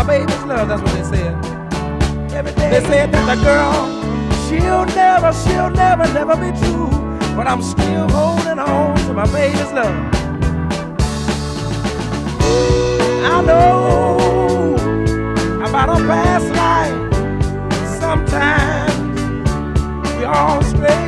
baby's love, that's what they said. Every day. They said that the girl, she'll never be true. But I'm still holding on to my baby's love. I know about a past life. Sometimes we all stray.